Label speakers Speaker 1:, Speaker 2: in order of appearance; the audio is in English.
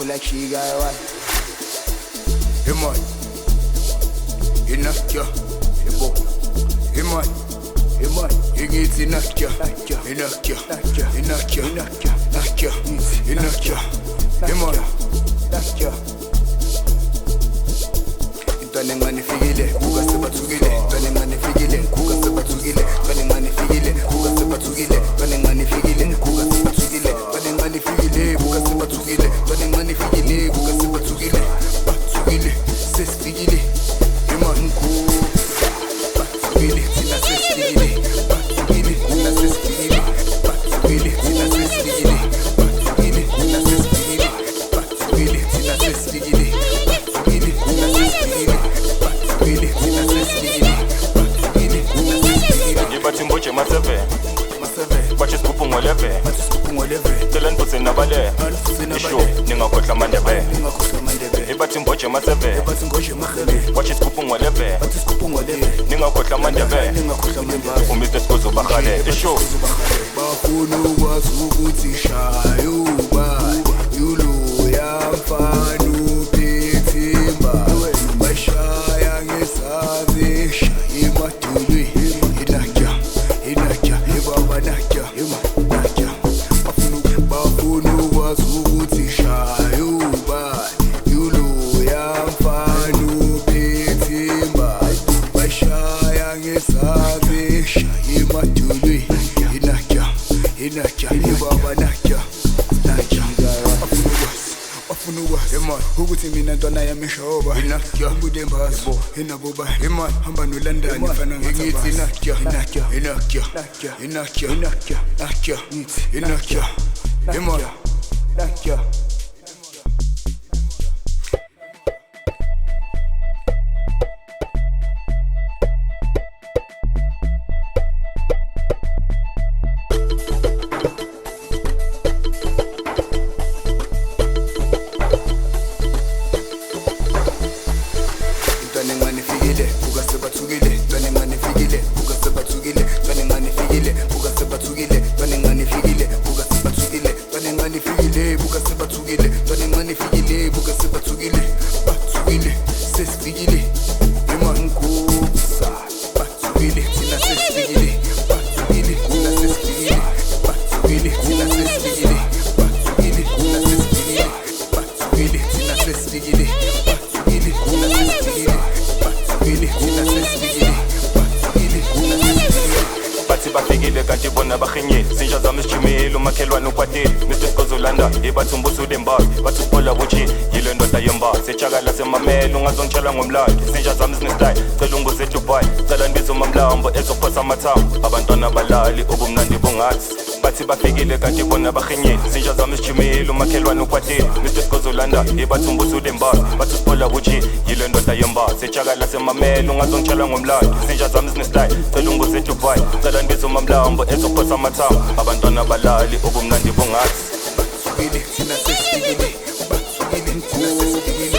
Speaker 1: feel like she got one.
Speaker 2: Hey man, inakya, ebo. Hey man, ingiti inakya, inakya, Hey man, intwane ngani fikile, kuka sebathukile, intwane ngani fikile, kuka sebathukile, intwane ngani fikile, kuka sebathukile, intwane ngani fikile, kuka sebathukile, intwane ngani fikile, kuka sebathukile, intwane ngani fikile, kuka sebathukile, bathukile, sesifikile, imanku, bathukile, thina sesifikile, bathukile, thina sesifikile, bathukile, thina sesifikile, bathukile, thina sesifikile, bathukile, thina sesifikile, bathukile, thina sesifikile.
Speaker 3: Bathi mboje maseve bathi sigubhu ngoleve tela niputse nabale isho ningakhohlwa amandebe bathi mboje maseve bathi sigubhu ngoleve ningakhohlwa amandebe umiste sikuzo bakhale isho
Speaker 2: bafuna ukwazi ukuthi shayuba yulo yamfana uphethimba bashaya ngesazi shaye madulwe inakya ibaba nakya bafuna ukwazi ukuthi shayuba yulo yamfana uphethimba bashaya ngesazi shaye madulwe inakya ibaba nakya bafuna ukwazi ukuthi mina ntwana yami shoba ubude mbazo inaboba hamba nolandani fana ngithi inakya
Speaker 3: bafikile kanti bona bakhenye sinja zami sijimile umakhelwane ukwatile Mr Skozolanda ibathi umbuso lembazi bathi sipola buchi yile ndoda yemba sechakala semamelo ungazongitshela ngomlando sinja zami sinestyle cela unguze Dubai cela ndizo mamlambo ezophosa amathambo abantwana balali obumnandi bongathi bathi bafikile kanti bona bakhenye sinja zami sijimile umakhelwane ukwatile Mr Skozolanda ibathi umbuso lembazi bathi sipola buchi yile ndoda yemba sechakala semamelo ungazongitshela ngomlando sinja zami sinestyle cela unguze Dubai cela ndizo mamlambo ezophosa amathambo abantwana balali obumnandi bongathi
Speaker 2: bathukile thina sesifikile bathukile thina sesifikile